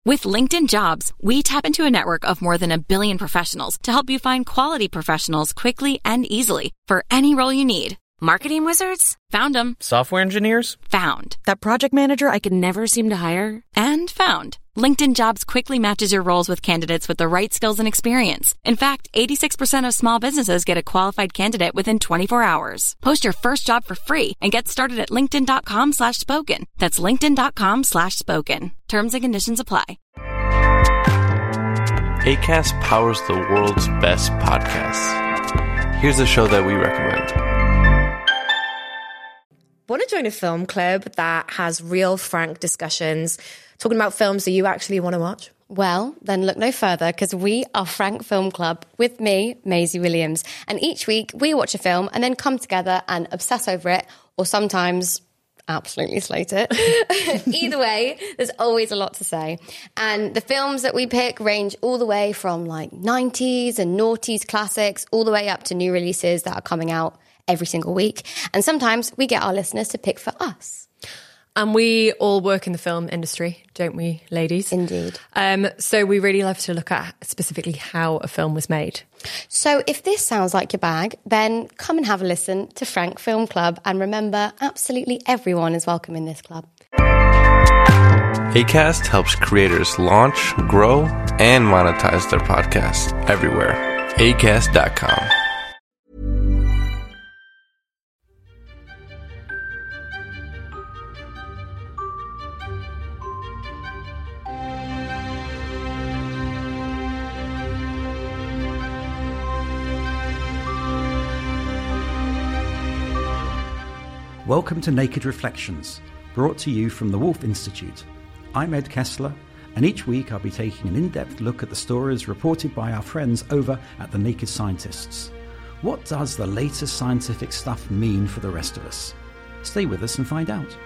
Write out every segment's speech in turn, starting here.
With LinkedIn Jobs, we tap into a network of more than 1 billion professionals to help you find quality professionals quickly and easily for any role you need. Marketing wizards? Found them. Software engineers? Found. That project manager I could never seem to hire? And found. LinkedIn Jobs quickly matches your roles with candidates with the right skills and experience. In fact, 86% of small businesses get a qualified candidate within 24 hours. Post your first job for free and get started at linkedin.com/spoken. That's linkedin.com/spoken. Terms and conditions apply. Acast powers the world's best podcasts. Here's a show that we recommend. Want to join a film club that has real, frank discussions, talking about films that you actually want to watch? Well, then look no further, because we are Frank Film Club with me, Maisie Williams. And each week we watch a film and then come together and obsess over it, or sometimes absolutely slate it. Either way, there's always a lot to say. And the films that we pick range all the way from like 90s and noughties classics, all the way up to new releases that are coming out every single week. And sometimes we get our listeners to pick for us. And we all work in the film industry, don't we, ladies? Indeed. So we really love to look at specifically how a film was made. So if this sounds like your bag, then come and have a listen to Frank Film Club. And remember, absolutely everyone is welcome in this club. Acast helps creators launch, grow, and monetize their podcasts everywhere. Acast.com. Welcome to Naked Reflections, brought to you from the Woolf Institute. I'm Ed Kessler, and each week I'll be taking an in-depth look at the stories reported by our friends over at The Naked Scientists. What does the latest scientific stuff mean for the rest of us? Stay with us and find out.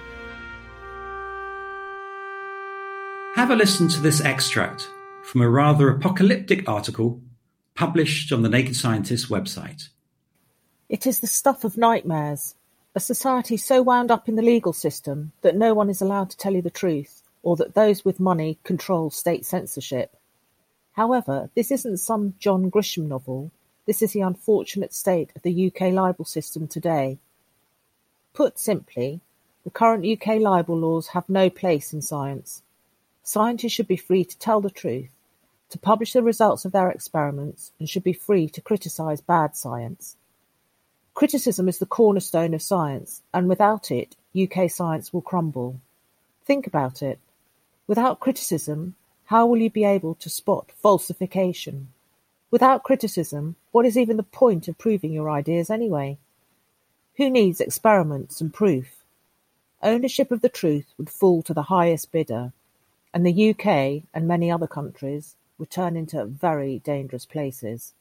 Have a listen to this extract from a rather apocalyptic article published on the Naked Scientists website. It is the stuff of nightmares. A society so wound up in the legal system that no one is allowed to tell you the truth, or that those with money control state censorship. However, this isn't some John Grisham novel. This is the unfortunate state of the UK libel system today. Put simply, the current UK libel laws have no place in science. Scientists should be free to tell the truth, to publish the results of their experiments, and should be free to criticise bad science. Criticism is the cornerstone of science, and without it, UK science will crumble. Think about it. Without criticism, how will you be able to spot falsification? Without criticism, what is even the point of proving your ideas anyway? Who needs experiments and proof? Ownership of the truth would fall to the highest bidder, and the UK and many other countries would turn into very dangerous places.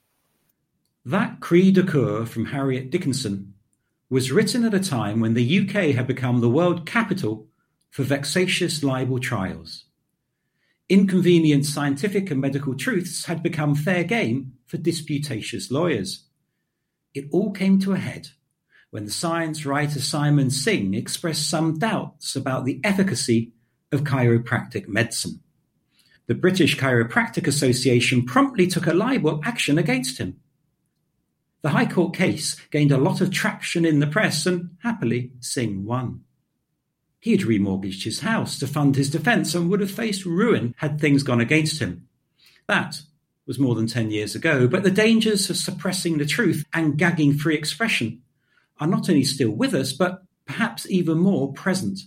That cri de coeur from Harriet Dickinson was written at a time when the UK had become the world capital for vexatious libel trials. Inconvenient scientific and medical truths had become fair game for disputatious lawyers. It all came to a head when the science writer Simon Singh expressed some doubts about the efficacy of chiropractic medicine. The British Chiropractic Association promptly took a libel action against him. The High Court case gained a lot of traction in the press, and happily Singh won. He had remortgaged his house to fund his defence and would have faced ruin had things gone against him. That was more than 10 years ago, but the dangers of suppressing the truth and gagging free expression are not only still with us, but perhaps even more present.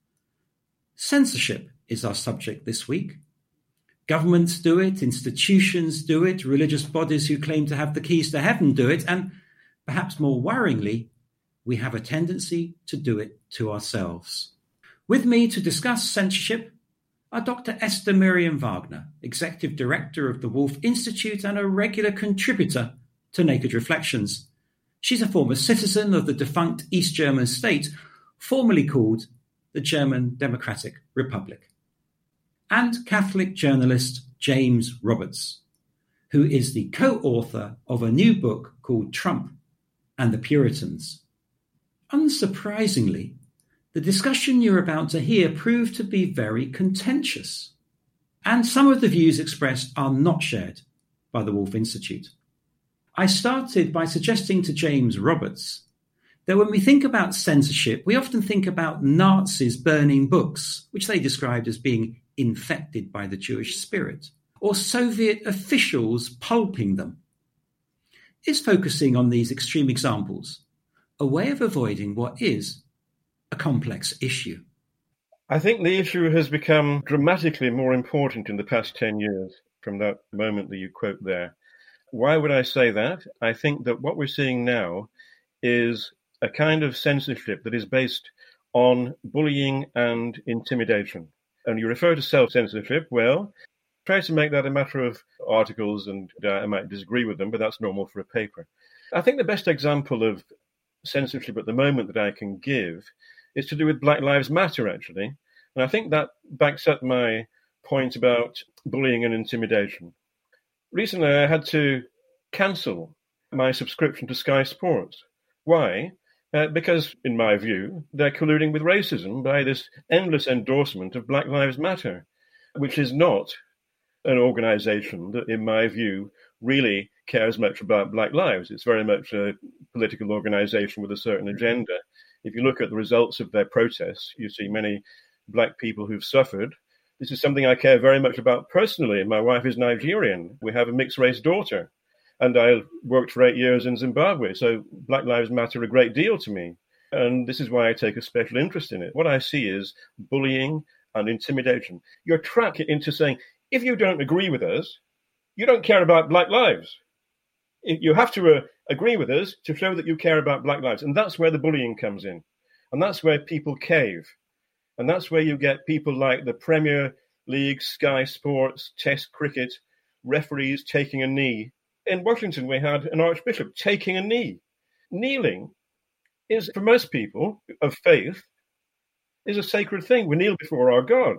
Censorship is our subject this week. Governments do it, institutions do it, religious bodies who claim to have the keys to heaven do it, and perhaps more worryingly, we have a tendency to do it to ourselves. With me to discuss censorship are Dr. Esther Miriam Wagner, Executive Director of the Woolf Institute and a regular contributor to Naked Reflections. She's a former citizen of the defunct East German state, formerly called the German Democratic Republic. And Catholic journalist James Roberts, who is the co-author of a new book called Trump and the Puritans. Unsurprisingly, the discussion you're about to hear proved to be very contentious. And some of the views expressed are not shared by the Woolf Institute. I started by suggesting to James Roberts that when we think about censorship, we often think about Nazis burning books, which they described as being infected by the Jewish spirit, or Soviet officials pulping them. Is focusing on these extreme examples a way of avoiding what is a complex issue? I think the issue has become dramatically more important in the past 10 years from that moment that you quote there. Why would I say that? I think that what we're seeing now is a kind of censorship that is based on bullying and intimidation. And you refer to self-censorship, well, try to make that a matter of articles, and I might disagree with them, but that's normal for a paper. I think the best example of censorship at the moment that I can give is to do with Black Lives Matter, actually. And I think that backs up my point about bullying and intimidation. Recently, I had to cancel my subscription to Sky Sports. Why? Because, in my view, they're colluding with racism by this endless endorsement of Black Lives Matter, which is not an organization that, in my view, really cares much about Black lives. It's very much a political organization with a certain agenda. If you look at the results of their protests, you see many Black people who've suffered. This is something I care very much about personally. My wife is Nigerian. We have a mixed-race daughter. And I worked for 8 years in Zimbabwe, so Black Lives Matter a great deal to me. And this is why I take a special interest in it. What I see is bullying and intimidation. You're trapped into saying, if you don't agree with us, you don't care about Black lives. You have to agree with us to show that you care about Black lives. And that's where the bullying comes in. And that's where people cave. And that's where you get people like the Premier League, Sky Sports, Test cricket, referees taking a knee. In Washington, we had an archbishop taking a knee. Kneeling is, for most people of faith, is a sacred thing. We kneel before our God.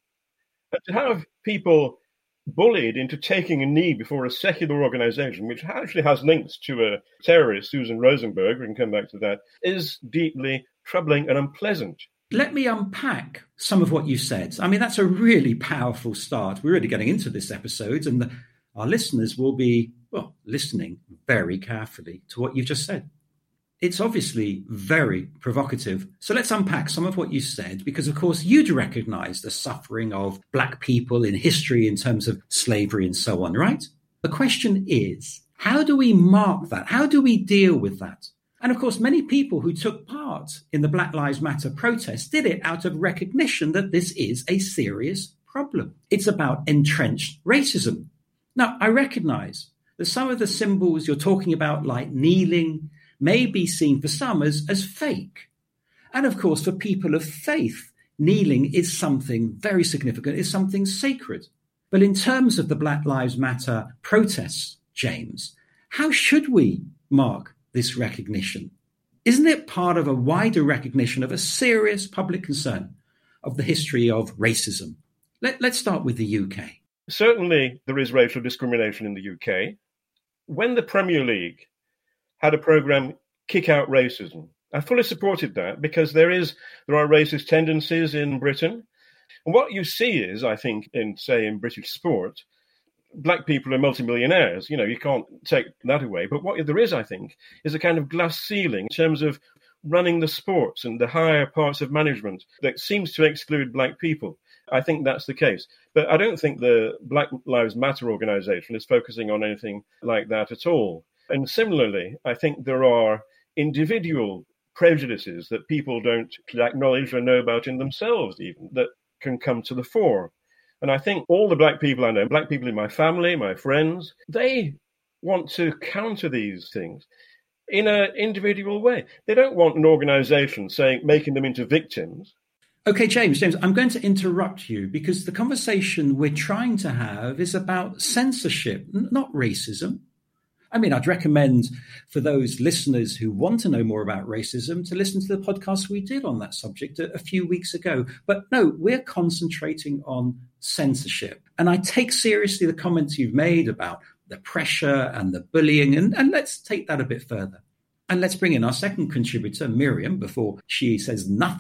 But to have people bullied into taking a knee before a secular organization, which actually has links to a terrorist, Susan Rosenberg, we can come back to that, is deeply troubling and unpleasant. Let me unpack some of what you said. I mean, that's a really powerful start. We're really getting into this episode, and our listeners will be, well, listening very carefully to what you've just said. It's obviously very provocative. So let's unpack some of what you said, because, of course, you'd recognize the suffering of Black people in history in terms of slavery and so on, right? The question is, how do we mark that? How do we deal with that? And, of course, many people who took part in the Black Lives Matter protests did it out of recognition that this is a serious problem. It's about entrenched racism. Now, I recognize that some of the symbols you're talking about, like kneeling, may be seen for some as fake. And of course, for people of faith, kneeling is something very significant, is something sacred. But in terms of the Black Lives Matter protests, James, how should we mark this recognition? Isn't it part of a wider recognition of a serious public concern of the history of racism? Let's start with the UK. Certainly, there is racial discrimination in the UK. When the Premier League had a program, Kick Out Racism, I fully supported that because there are racist tendencies in Britain. And what you see is, I think, in British sport, Black people are multimillionaires. You know, you can't take that away. But what there is, I think, is a kind of glass ceiling in terms of running the sports and the higher parts of management that seems to exclude Black people. I think that's the case. But I don't think the Black Lives Matter organization is focusing on anything like that at all. And similarly, I think there are individual prejudices that people don't acknowledge or know about in themselves even, that can come to the fore. And I think all the Black people I know, Black people in my family, my friends, they want to counter these things in an individual way. They don't want an organization making them into victims. Okay, James, I'm going to interrupt you because the conversation we're trying to have is about censorship, not racism. I mean, I'd recommend for those listeners who want to know more about racism to listen to the podcast we did on that subject a few weeks ago. But no, we're concentrating on censorship. And I take seriously the comments you've made about the pressure and the bullying. And let's take that a bit further. And let's bring in our second contributor, Miriam, before she says nothing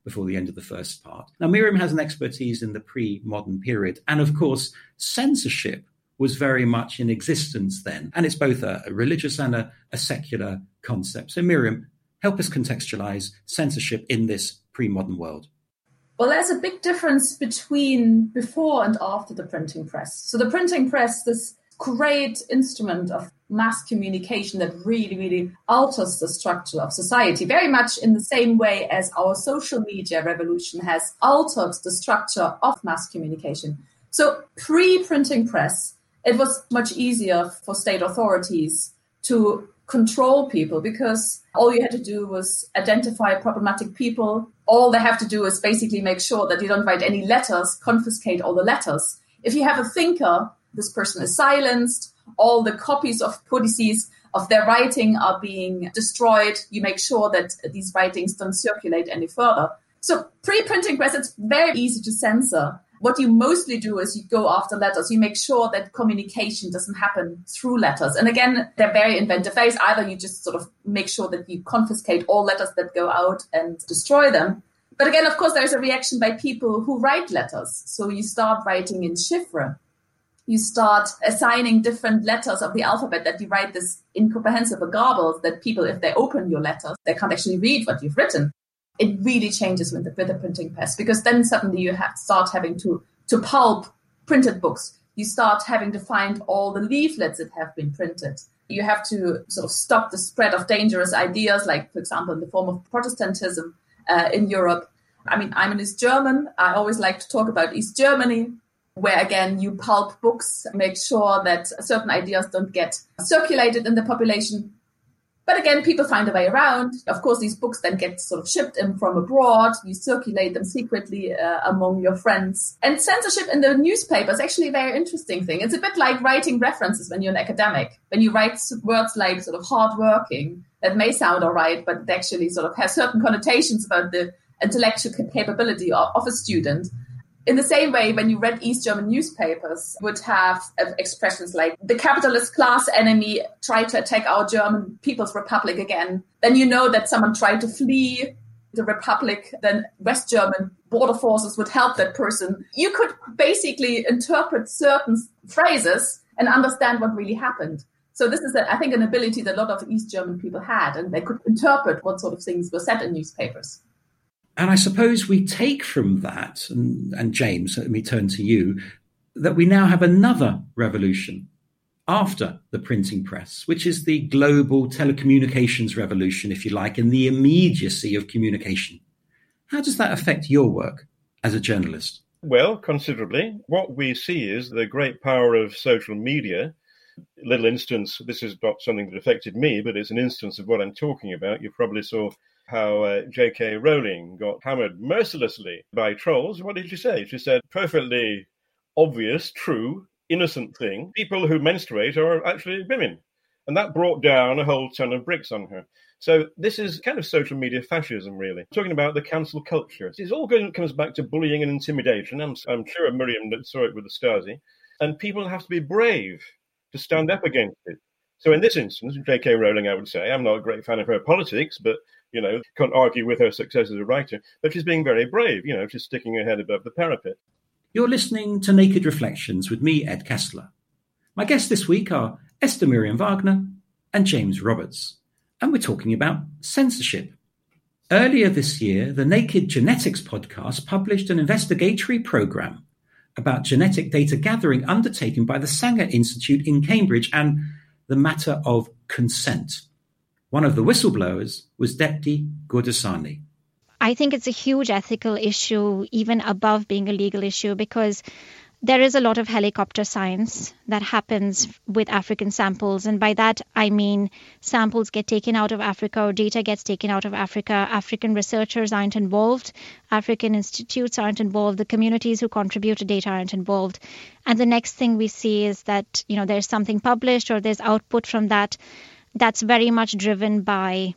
before the end of the first part. Now, Miriam has an expertise in the pre-modern period. And of course, censorship was very much in existence then. And it's both a religious and a secular concept. So Miriam, help us contextualize censorship in this pre-modern world. Well, there's a big difference between before and after the printing press. So the printing press, this great instrument of mass communication that really, really alters the structure of society, very much in the same way as our social media revolution has altered the structure of mass communication. So pre-printing press, it was much easier for state authorities to control people because all you had to do was identify problematic people. All they have to do is basically make sure that you don't write any letters, confiscate all the letters. If you have a thinker, this person is silenced, all the copies of codices of their writing are being destroyed. You make sure that these writings don't circulate any further. So pre-printing press, it's very easy to censor. What you mostly do is you go after letters. You make sure that communication doesn't happen through letters. And again, they're very inventive ways. Either you just sort of make sure that you confiscate all letters that go out and destroy them. But again, of course, there's a reaction by people who write letters. So you start writing in chiffre. You start assigning different letters of the alphabet that you write this incomprehensible garble that people, if they open your letters, they can't actually read what you've written. It really changes with the printing press because then suddenly you start having to pulp printed books. You start having to find all the leaflets that have been printed. You have to sort of stop the spread of dangerous ideas, like, for example, in the form of Protestantism in Europe. I mean, I'm an East German. I always like to talk about East Germany, where, again, you pulp books, make sure that certain ideas don't get circulated in the population. But again, people find a way around. Of course, these books then get sort of shipped in from abroad. You circulate them secretly among your friends. And censorship in the newspaper is actually a very interesting thing. It's a bit like writing references when you're an academic. When you write words like sort of hardworking, that may sound all right, but it actually sort of has certain connotations about the intellectual capability of a student. In the same way, when you read East German newspapers, would have expressions like the capitalist class enemy tried to attack our German People's Republic again. Then you know that someone tried to flee the Republic. Then West German border forces would help that person. You could basically interpret certain phrases and understand what really happened. So this is, I think, an ability that a lot of East German people had, and they could interpret what sort of things were said in newspapers. And I suppose we take from that, and James, let me turn to you, that we now have another revolution after the printing press, which is the global telecommunications revolution, if you like, and the immediacy of communication. How does that affect your work as a journalist? Well, considerably. What we see is the great power of social media. Little instance, this is not something that affected me, but it's an instance of what I'm talking about. You probably saw how J.K. Rowling got hammered mercilessly by trolls. What did she say? She said, perfectly obvious, true, innocent thing. People who menstruate are actually women. And that brought down a whole ton of bricks on her. So this is kind of social media fascism, really. Talking about the cancel culture. It all comes back to bullying and intimidation. I'm sure Miriam saw it with the Stasi. And people have to be brave to stand up against it. So in this instance, J.K. Rowling, I would say, I'm not a great fan of her politics, but can't argue with her success as a writer, but she's being very brave, she's sticking her head above the parapet. You're listening to Naked Reflections with me, Ed Kessler. My guests this week are Esther Miriam Wagner and James Roberts, and we're talking about censorship. Earlier this year, the Naked Genetics podcast published an investigatory program about genetic data gathering undertaken by the Sanger Institute in Cambridge and the matter of consent. One of the whistleblowers was Depti Gurdasani. I think it's a huge ethical issue, even above being a legal issue, because there is a lot of helicopter science that happens with African samples. And by that, I mean samples get taken out of Africa or data gets taken out of Africa. African researchers aren't involved. African institutes aren't involved. The communities who contribute to data aren't involved. And the next thing we see is that, there's something published or there's output from that that's very much driven by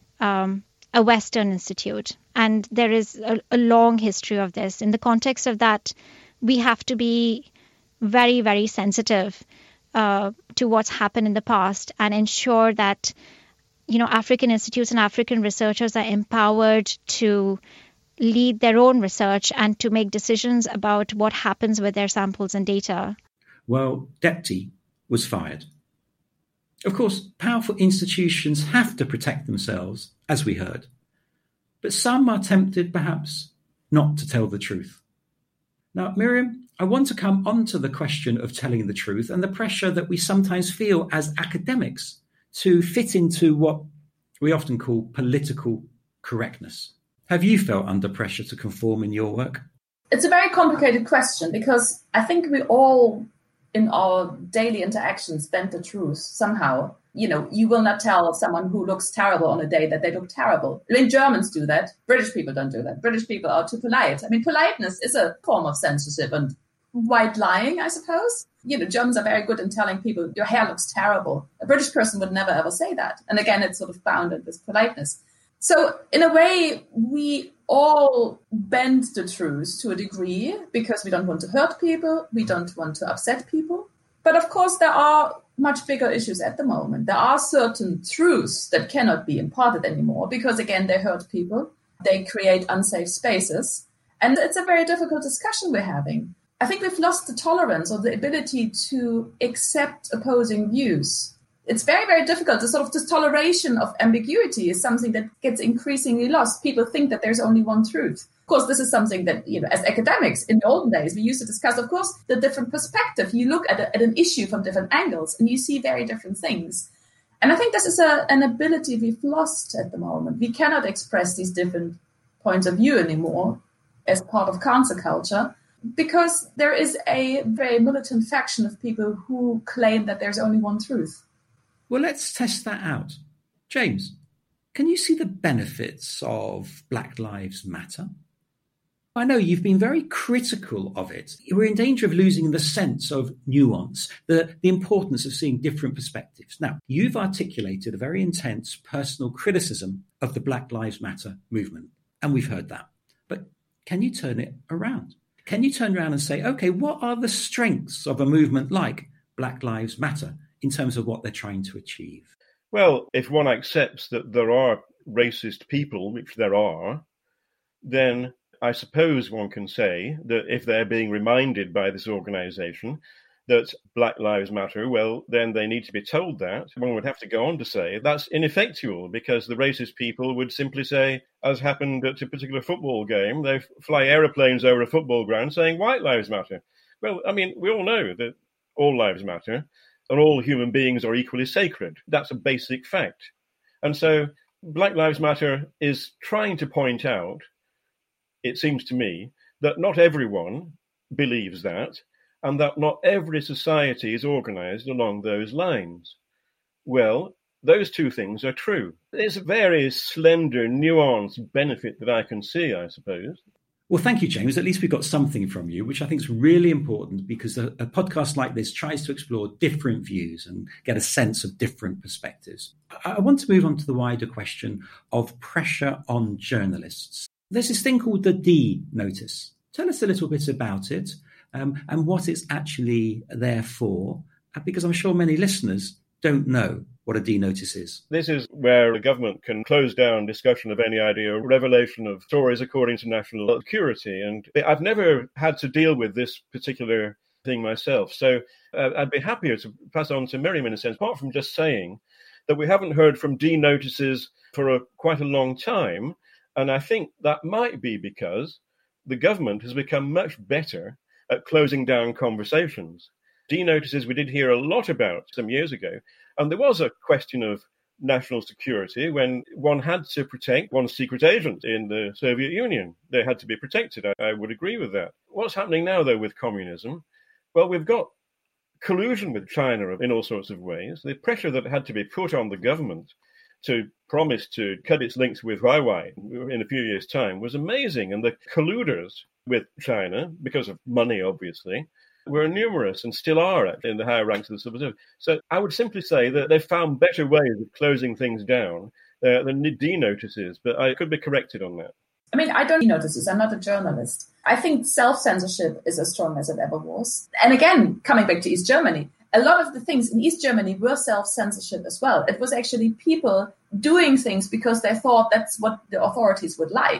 a Western institute. And there is a long history of this. In the context of that, we have to be very, very sensitive to what's happened in the past and ensure that, African institutes and African researchers are empowered to lead their own research and to make decisions about what happens with their samples and data. Well, Depti was fired. Of course, powerful institutions have to protect themselves, as we heard. But some are tempted, perhaps, not to tell the truth. Now, Miriam, I want to come on to the question of telling the truth and the pressure that we sometimes feel as academics to fit into what we often call political correctness. Have you felt under pressure to conform in your work? It's a very complicated question because I think we all, in our daily interactions, bend the truth somehow. You know, you will not tell someone who looks terrible on a day that they look terrible. I mean, Germans do that. British people don't do that. British people are too polite. I mean, politeness is a form of censorship and white lying, I suppose. You know, Germans are very good in telling people your hair looks terrible. A British person would never ever say that. And again, it's sort of bounded with politeness. So in a way, we all bend the truth to a degree because we don't want to hurt people. We don't want to upset people. But of course, there are much bigger issues at the moment. There are certain truths that cannot be imparted anymore because, again, they hurt people. They create unsafe spaces. And it's a very difficult discussion we're having. I think we've lost the tolerance or the ability to accept opposing views. It's very, very difficult. This toleration of ambiguity is something that gets increasingly lost. People think that there's only one truth. Of course, this is something that, you know, as academics in the olden days, we used to discuss, of course, the different perspective. You look at an issue from different angles and you see very different things. And I think this is an ability we've lost at the moment. We cannot express these different points of view anymore as part of cancel culture because there is a very militant faction of people who claim that there's only one truth. Well, let's test that out. James, can you see the benefits of Black Lives Matter? I know you've been very critical of it. We're in danger of losing the sense of nuance, the importance of seeing different perspectives. Now, you've articulated a very intense personal criticism of the Black Lives Matter movement, and we've heard that. But can you turn it around? Can you turn around and say, okay, what are the strengths of a movement like Black Lives Matter in terms of what they're trying to achieve? Well, if one accepts that there are racist people, which there are, then I suppose one can say that if they're being reminded by this organization that Black Lives Matter, well, then they need to be told that. One would have to go on to say that's ineffectual because the racist people would simply say, as happened at a particular football game, they fly aeroplanes over a football ground saying white lives matter. Well, I mean, we all know that all lives matter and all human beings are equally sacred. That's a basic fact. And so Black Lives Matter is trying to point out, it seems to me, that not everyone believes that, and that not every society is organized along those lines. Well, those two things are true. There's a very slender, nuanced benefit that I can see, I suppose. Well, thank you, James. At least we got something from you, which I think is really important because a podcast like this tries to explore different views and get a sense of different perspectives. I want to move on to the wider question of pressure on journalists. There's this thing called the D notice. Tell us a little bit about it and what it's actually there for, because I'm sure many listeners don't know what a D notice is. This is where the government can close down discussion of any idea of revelation of stories according to national security. And I've never had to deal with this particular thing myself. So I'd be happier to pass on to Miriam in a sense, apart from just saying that we haven't heard from D notices for quite a long time. And I think that might be because the government has become much better at closing down conversations. D notices we did hear a lot about some years ago. And there was a question of national security when one had to protect one's secret agent in the Soviet Union. They had to be protected. I would agree with that. What's happening now, though, with communism? Well, we've got collusion with China in all sorts of ways. The pressure that had to be put on the government to promise to cut its links with Huawei in a few years' time was amazing. And the colluders with China, because of money, obviously, were numerous and still are in the higher ranks of the civil service. So I would simply say that they've found better ways of closing things down than D notices, but I could be corrected on that. I mean, I don't notices. I'm not a journalist. I think self-censorship is as strong as it ever was. And again, coming back to East Germany, a lot of the things in East Germany were self-censorship as well. It was actually people doing things because they thought that's what the authorities would like.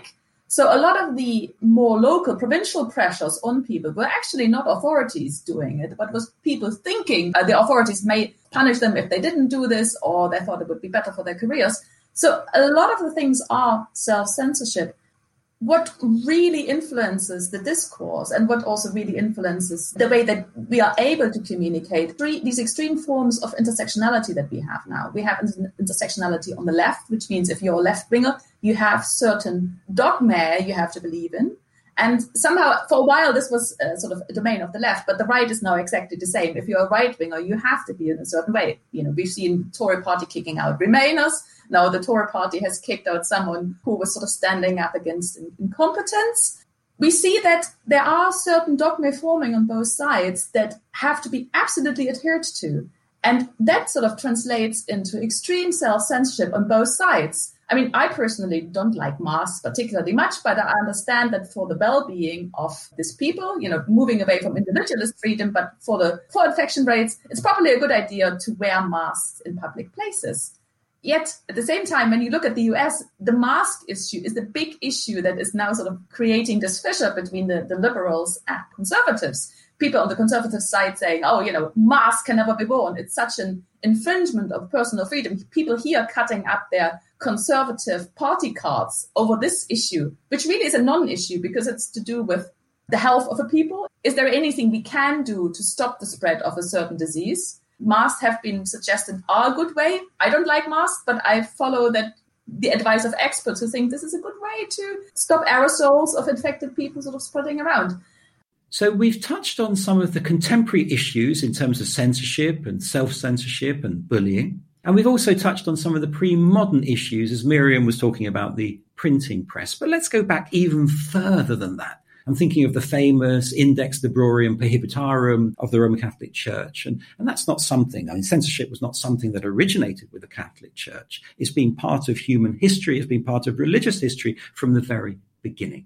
So a lot of the more local, provincial pressures on people were actually not authorities doing it, but was people thinking the authorities may punish them if they didn't do this, or they thought it would be better for their careers. So a lot of the things are self-censorship. What really influences the discourse and what also really influences the way that we are able to communicate, these extreme forms of intersectionality that we have now. We have intersectionality on the left, which means if you're a left-winger, you have certain dogma you have to believe in. And somehow, for a while, this was sort of a domain of the left, but the right is now exactly the same. If you're a right-winger, you have to be in a certain way. We've seen the Tory party kicking out Remainers. Now the Tory party has kicked out someone who was sort of standing up against incompetence. We see that there are certain dogma forming on both sides that have to be absolutely adhered to. And that sort of translates into extreme self-censorship on both sides. I mean, I personally don't like masks particularly much, but I understand that for the well-being of these people, moving away from individualist freedom, but for infection rates, it's probably a good idea to wear masks in public places. Yet, at the same time, when you look at the US, the mask issue is the big issue that is now sort of creating this fissure between the liberals and conservatives. People on the conservative side saying, masks can never be worn. It's such an infringement of personal freedom. People here cutting up their conservative party cards over this issue, which really is a non-issue because it's to do with the health of a people. Is there anything we can do to stop the spread of a certain disease? Masks have been suggested are a good way. I don't like masks, but I follow the advice of experts who think this is a good way to stop aerosols of infected people sort of spreading around. So we've touched on some of the contemporary issues in terms of censorship and self-censorship and bullying. And we've also touched on some of the pre-modern issues, as Miriam was talking about the printing press. But let's go back even further than that. I'm thinking of the famous Index Librorum Prohibitarum of the Roman Catholic Church. And that's not something, censorship was not something that originated with the Catholic Church. It's been part of human history. It's been part of religious history from the very beginning.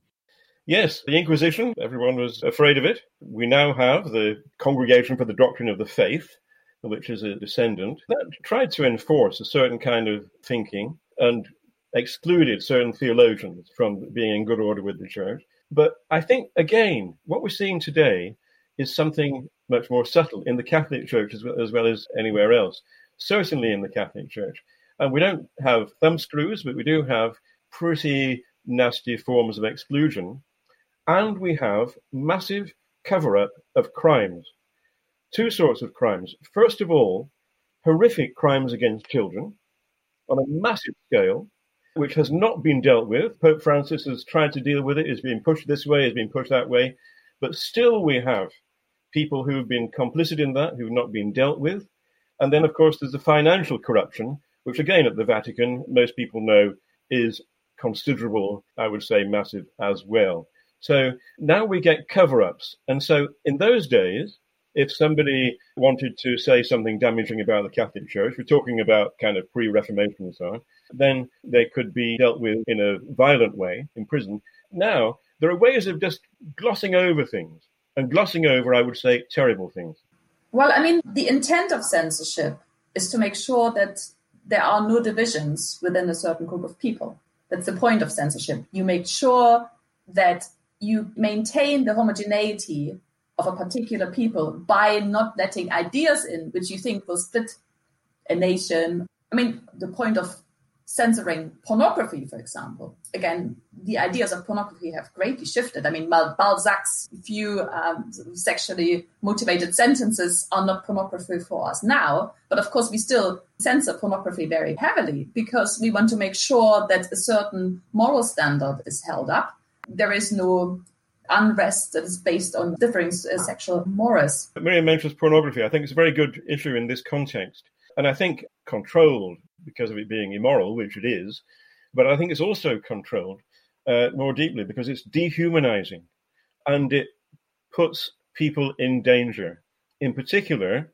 Yes, the Inquisition, everyone was afraid of it. We now have the Congregation for the Doctrine of the Faith, which is a descendant, that tried to enforce a certain kind of thinking and excluded certain theologians from being in good order with the church. But I think, again, what we're seeing today is something much more subtle in the Catholic Church as well as anywhere else, certainly in the Catholic Church. And we don't have thumbscrews, but we do have pretty nasty forms of exclusion. And we have massive cover-up of crimes. Two sorts of crimes. First of all, horrific crimes against children on a massive scale, which has not been dealt with. Pope Francis has tried to deal with it. It's been pushed this way, it's been pushed that way. But still we have people who have been complicit in that, who have not been dealt with. And then, of course, there's the financial corruption, which, again, at the Vatican, most people know is considerable, I would say massive as well. So now we get cover-ups. And so in those days, if somebody wanted to say something damaging about the Catholic Church, we're talking about kind of pre-Reformation and so on, then they could be dealt with in a violent way, in prison. Now, there are ways of just glossing over things, and glossing over, I would say, terrible things. Well, I mean, the intent of censorship is to make sure that there are no divisions within a certain group of people. That's the point of censorship. You make sure that you maintain the homogeneity of a particular people by not letting ideas in which you think will split a nation. I mean, the point of censoring pornography, for example, again, the ideas of pornography have greatly shifted. I mean, Balzac's few sexually motivated sentences are not pornography for us now, but of course we still censor pornography very heavily because we want to make sure that a certain moral standard is held up. There is no unrest that is based on differing sexual mores. Miriam mentions pornography. I think it's a very good issue in this context. And I think controlled because of it being immoral, which it is, but I think it's also controlled more deeply because it's dehumanizing and it puts people in danger. In particular,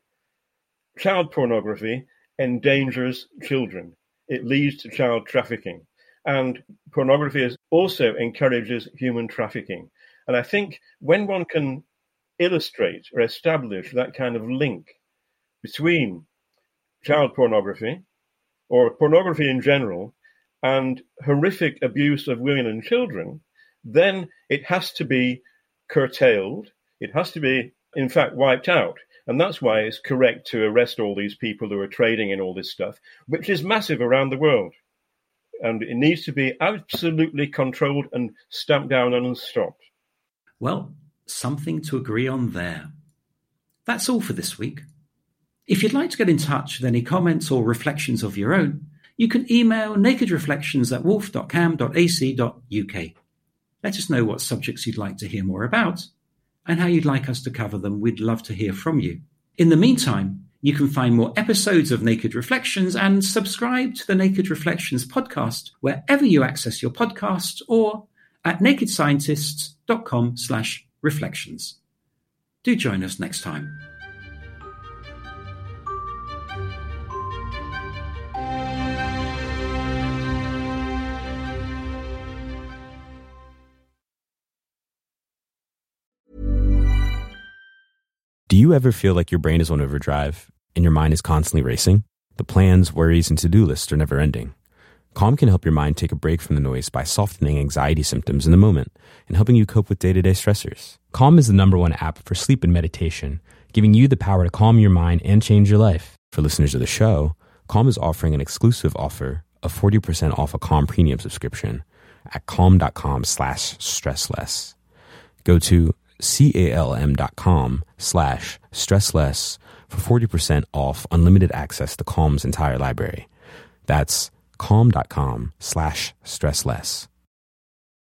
child pornography endangers children. It leads to child trafficking. And pornography also encourages human trafficking. And I think when one can illustrate or establish that kind of link between child pornography or pornography in general and horrific abuse of women and children, then it has to be curtailed. It has to be, in fact, wiped out. And that's why it's correct to arrest all these people who are trading in all this stuff, which is massive around the world. And it needs to be absolutely controlled and stamped down and stopped. Well, something to agree on there. That's all for this week. If you'd like to get in touch with any comments or reflections of your own, you can email nakedreflections@wolf.cam.ac.uk. Let us know what subjects you'd like to hear more about and how you'd like us to cover them. We'd love to hear from you. In the meantime, you can find more episodes of Naked Reflections and subscribe to the Naked Reflections podcast wherever you access your podcasts or at nakedscientists.com/reflections. Do join us next time. Do you ever feel like your brain is on overdrive and your mind is constantly racing? The plans, worries, and to-do lists are never ending. Calm can help your mind take a break from the noise by softening anxiety symptoms in the moment and helping you cope with day-to-day stressors. Calm is the #1 app for sleep and meditation, giving you the power to calm your mind and change your life. For listeners of the show, Calm is offering an exclusive offer of 40% off a Calm premium subscription at calm.com/stressless. Go to calm.com/stressless for 40% off unlimited access to Calm's entire library. That's calm.com/stressless.